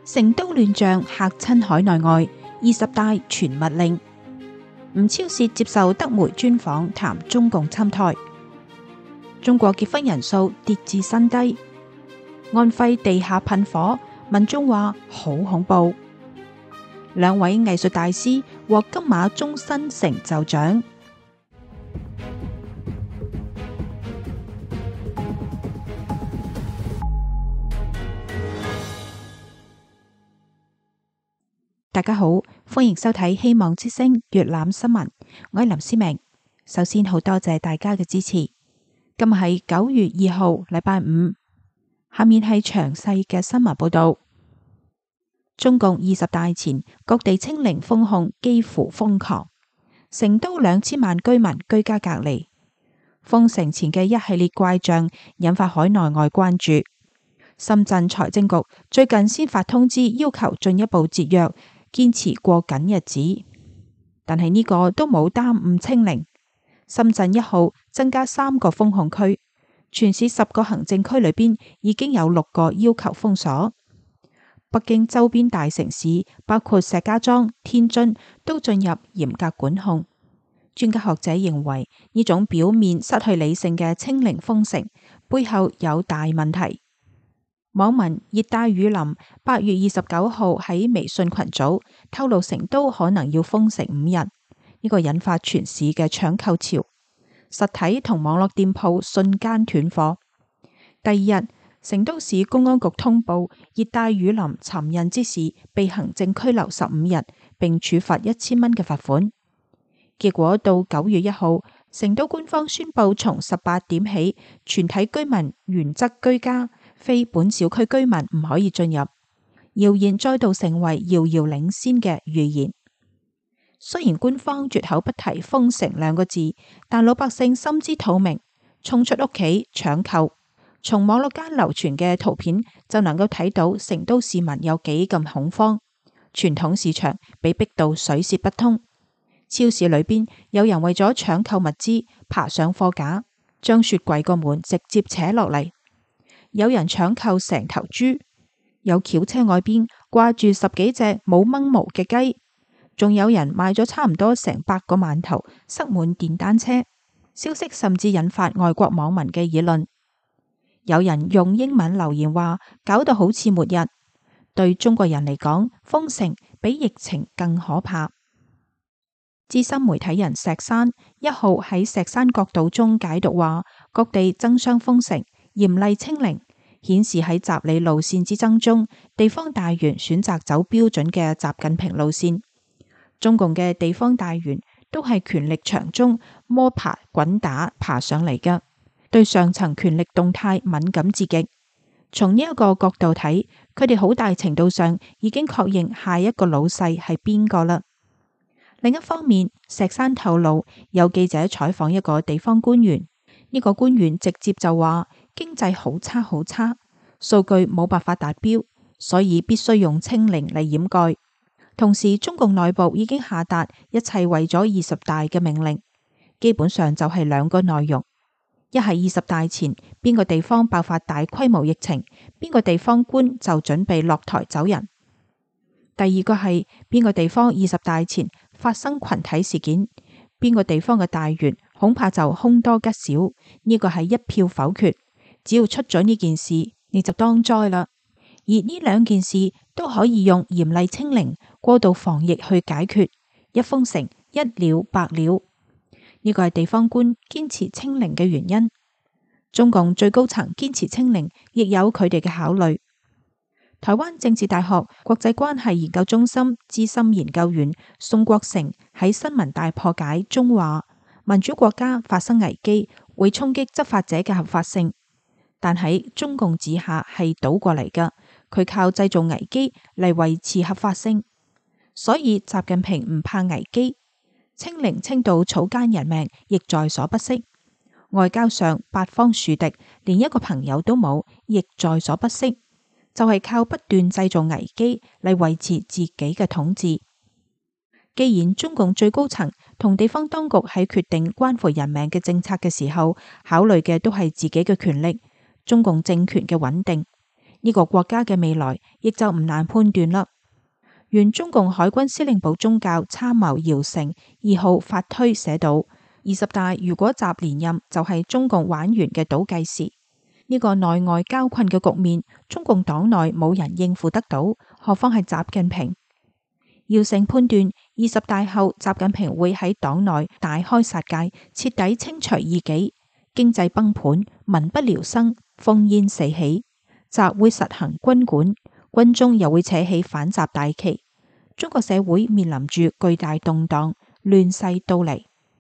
成都亂象嚇親海內外，20大全勿令。吳釗燮接受德媒專訪談中共侵台。中國結婚人數跌至新低。安徽地下噴火，民眾話好恐怖。兩位藝術大師獲金馬終身成就獎。大家好，歡迎收睇希望之聲粵覽新聞，我係林思明。首先好多謝大家嘅支持。今日係9月2號，禮拜五。下面係詳細嘅新聞報道。中共20大前，各地清零封控幾乎瘋狂，成都2000萬居民居家隔離。封城前嘅一系列怪象引發海內外關注。深圳財政局最近先發通知，要求進一步節約，堅持過緊日子，但係呢個都冇耽誤清零。深圳1號增加3個封控區，全市10個行政區裏邊已經有6個要求封鎖。北京周邊大城市包括石家莊、天津都進入嚴格管控。專家學者認為呢種表面失去理性嘅清零封城背後有大問題。網民熱帶雨林8月29號喺微信群組透露成都可能要封城5日，呢個引發全市嘅搶購潮，實體同網絡店鋪瞬間斷貨。第二日，成都市公安局通報熱帶雨林尋釁之士被行政拘留15日，並處罰1000蚊嘅罰款。結果到9月1號，成都官方宣布從18點起，全體居民原則居家，非本小區居民唔可以進入。謠言再度成為遙遙領先嘅預言。雖然官方絕口不提封城2個字，但老百姓心知肚明，衝出屋企搶購。從網絡間流傳嘅圖片就能夠睇到成都市民有幾咁恐慌，傳統市場被逼到水泄不通，超市裏邊有人為咗搶購物資爬上貨架，將雪櫃個門直接扯落嚟，有人搶購成頭豬，有轎車外邊掛住10幾隻冇掹毛嘅雞，仲有人買咗差唔多成100個饅頭塞滿電單車。消息甚至引發外國網民嘅議論。有人用英文留言話，搞到好似末日。對中國人嚟講，封城比疫情更可怕。資深媒體人石山1號喺石山角島中解讀話，各地爭相封城，嚴厲清零，顯示喺習李路線之爭中，地方大員選擇走標準嘅習近平路線。中共嘅地方大員都係權力牆中摸爬滾打爬上嚟嘅，對上層權力動態敏感至極。從呢一個角度睇，佢哋好大程度上已經確認下一個老細係邊個啦。另一方面，石山透露有記者採訪一個地方官員，呢個官員直接就話經濟好差好差，數據冇辦法達標，所以必須用清零嚟掩蓋。同時，中共內部已經下達一切為咗20大嘅命令，基本上就係2個內容。一係20大前邊個地方爆發大規模疫情，邊個地方官就準備落台走人。第二個係邊個地方20大前發生群體事件，邊個地方嘅大員恐怕就凶多吉少，呢個係一票否決。只要出咗呢件事，你就當災啦。而呢2件事都可以用嚴厲清零、過度防疫去解決，一封城一了百了。呢個係地方官堅持清零嘅原因。中共最高層堅持清零，亦有佢哋嘅考慮。台灣政治大學國際關係研究中心資深研究員宋國成喺新聞大破解中話，民主國家發生危機會衝擊執法者嘅合法性，但喺中共治下係倒過嚟㗎，佢靠製造危機嚟維持合法性。所以習近平唔怕危機，清零清到草菅人命亦在所不惜。外交上8方樹敵，連一個朋友都冇，亦在所不惜。就係靠不斷製造危機嚟維持自己嘅統治。既然中共最高層同地方當局喺決定關乎人命嘅政策嘅時候，考慮嘅都係自己嘅權力、中共政權嘅穩定， 呢個國家嘅未來亦就唔難判斷啦。原中共海軍司令部宗教參謀姚成2號發推寫到，20大如果習連任，就係中共玩完嘅倒計時。呢個內外交困嘅局面，中共黨內冇人應付得到，何況係習近平。姚成判斷20大後，習近平會喺黨內大開殺戒，徹底清除異己，經濟崩盤，民不聊生，烽煙四起。習會實行軍管，軍中又會扯起反習大旗，中國社會面臨住巨大動盪，亂世到嚟。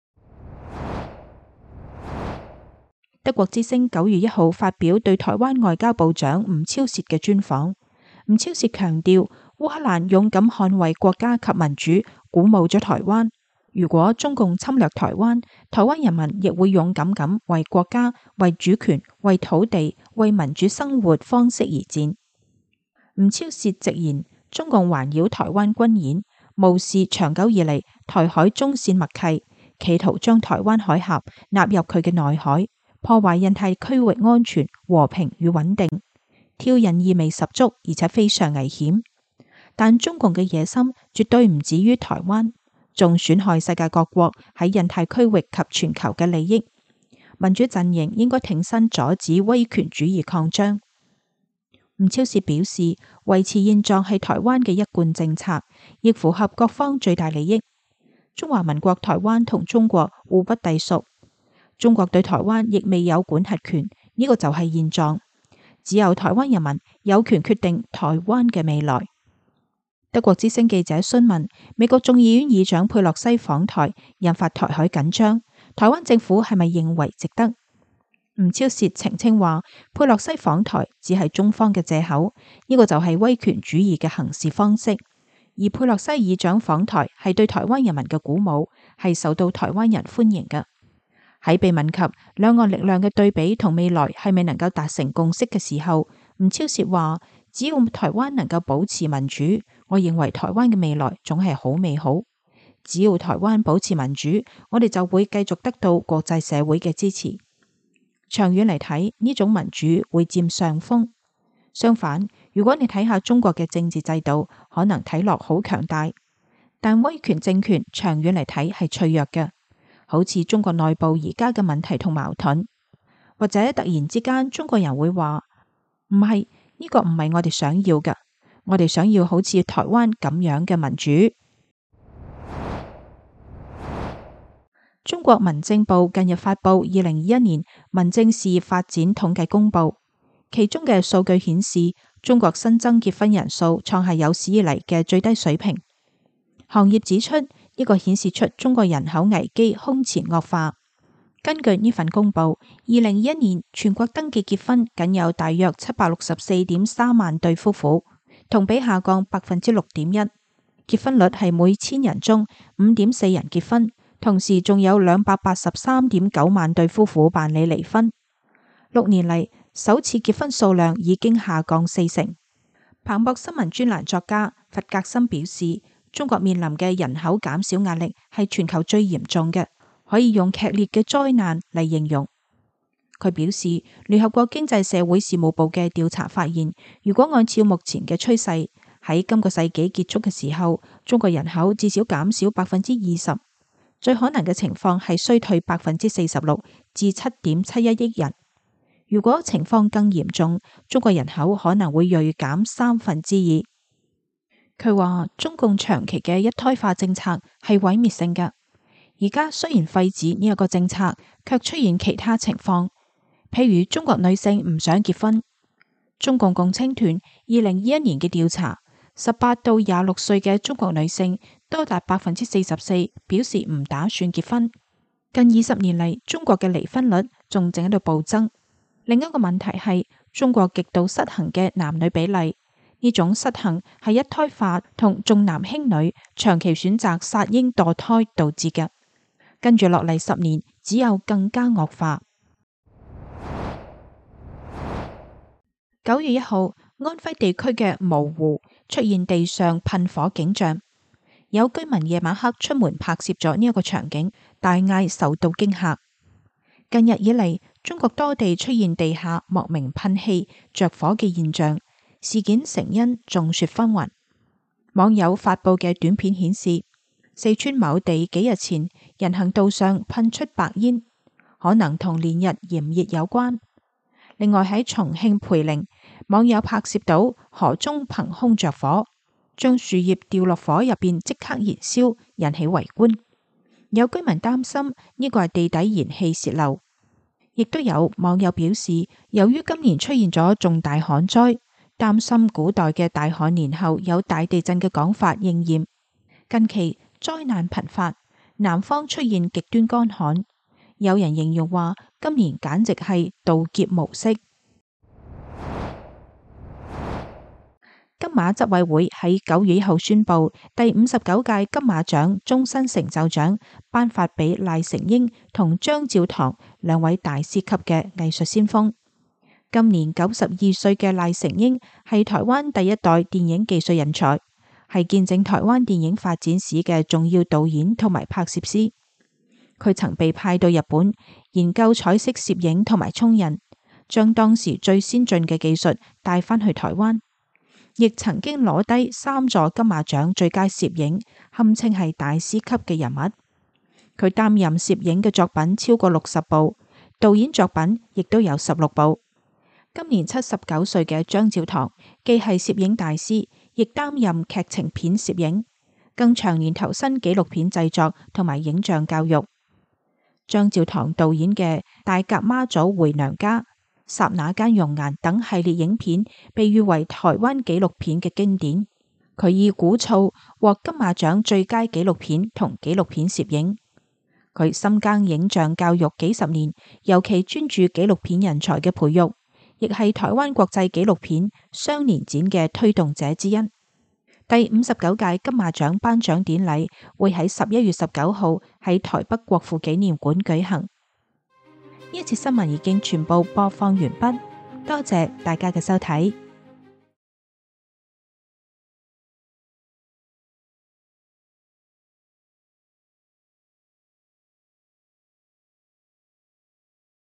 德國之聲9月1號發表對台灣外交部長吳釗燮嘅專訪，吳釗燮強調烏克蘭勇敢捍衛國家及民主，鼓舞咗台灣。如果中共侵略台灣，台灣人民亦會勇敢咁為國家、為主權、為土地、為民主生活方式而戰。吳釗燮直言，中共環繞台灣軍演，無視長久以嚟台海中線默契，企圖將台灣海峽納入佢嘅內海，破壞印太區域安全、和平與穩定，挑釁意味十足，而且非常危險。但中共嘅野心絕對唔止於台灣，仲損害世界各國喺印太區域及全球嘅利益。民主陣營應該挺身阻止威權主義擴張。吳釗燮表示，維持現狀係台灣嘅一貫政策，亦符合各方最大利益。中華民國台灣同中國互不隸屬，中國對台灣亦未有管轄權，呢個就係現狀。只有台灣人民有權決定台灣嘅未來。德國之聲記者詢問美國眾議院議長佩洛西訪台，引發台海緊張，台灣政府係咪認為值得？吳釗燮澄清話，佩洛西訪台只係中方嘅借口，呢個就係威權主義嘅行事方式。而佩洛西議長訪台係對台灣人民嘅鼓舞，係受到台灣人歡迎嘅。喺被問及兩岸力量嘅對比同未來係咪能夠達成共識嘅時候，吳釗燮話，只要台灣能夠保持民主，我認為台灣嘅未來總係好美好。只要台灣保持民主，我哋就會繼續得到國際社會嘅支持。長遠嚟睇，呢種民主會佔上風。相反，如果你睇下中國嘅政治制度，可能睇落好強大，但威權政權長遠嚟睇係脆弱嘅，好似中國內部而家嘅問題同矛盾，或者突然之間中國人會話唔係，呢個唔係我哋想要嘅，我哋想要好似台灣咁樣嘅民主。中國民政部近日發布2021年民政事業發展統計公報，其中嘅數據顯示，中國新增結婚人數創下有史以嚟嘅最低水平。行業指出，呢個顯示出中國人口危機空前惡化。根據呢份公報，2021年全國登記結婚僅有大約764.3萬對夫婦，同比下降6.1%。結婚率係每1000人中5.4人結婚。同時仲有283.9萬對夫婦辦理離婚。6年嚟，首次結婚數量已經下降40%。彭博新聞專欄作家弗格森表示，中國面臨嘅人口減少壓力係全球最嚴重嘅，可以用劇烈嘅災難嚟形容。佢表示，聯合國經濟社會事務部嘅調查發現，如果按照目前嘅趨勢，喺今個世紀結束嘅時候，中國人口至少減少20%。最可能嘅情況係衰退46%至7.71億人。如果情況更嚴重，中國人口可能會銳減2/3。佢話中共長期嘅一胎化政策係毀滅性嘅。而家雖然廢止呢一個政策，卻出現其他情況，譬如中國女性唔想結婚。中共共青團2021年嘅調查，18到26歲嘅中國女性多達44%表示唔打算結婚。近20年嚟，中國嘅離婚率仲正喺度暴增。另一個問題係中國極度失衡嘅男女比例，呢種失衡係一胎化同重男輕女、長期選擇殺嬰墮胎導致嘅。跟住落嚟10年，只有更加惡化。9月1號，安徽地區嘅蕪湖出現地上噴火景象，有居民夜晚黑出門拍攝咗呢一個場景，大嗌受到驚嚇。近日以嚟，中國多地出現地下莫名噴氣、着火嘅現象， 事件成因眾說紛紜。網友發布嘅短片顯示，四川某地幾日前人行道上噴出白煙，可能同連日炎熱有關。另外喺重慶涪陵，網友拍攝到河中憑空着火，將樹葉掉落火入邊即刻燃燒，引起圍觀。有居民擔心呢個係地底燃氣洩漏，亦都有網友表示，由於今年出現咗重大旱災，擔心古代嘅大旱年後有大地震嘅講法應驗。近期災難頻發，南方出現極端乾旱，有人形容話今年簡直係盜劫模式。金馬執委會喺9月1號宣布，第59屆金馬獎終身成就獎頒發俾賴成英同張照堂兩位大師級嘅藝術先鋒。今年92歲嘅賴成英係台灣第一代電影技術人才，係見證台灣電影發展史嘅重要導演同埋拍攝師。佢曾被派到日本研究彩色攝影同埋沖印，將當時最先進嘅技術帶返去台灣。亦曾經攞低3座金馬獎最佳攝影，堪稱係大師級嘅人物。佢擔任攝影嘅作品超過60部，導演作品亦都有16部。今年79歲嘅張照堂既係攝影大師，亦擔任劇情片攝影，更長年投身紀錄片製作同埋影像教育。張照堂導演嘅《大甲媽祖回娘家》、剎那間容顏等系列影片被譽為台灣紀錄片嘅經典。佢以鼓噪獲金馬獎最佳紀錄片同紀錄片攝影。佢深耕影像教育幾十年，尤其專注紀錄片人才嘅培育，亦係台灣國際紀錄片雙年展嘅推動者之一。第59屆金馬獎頒獎典禮會喺11月19號喺台北國父紀念館舉行。呢一節新聞已經全部播放完畢，多謝大家嘅收睇。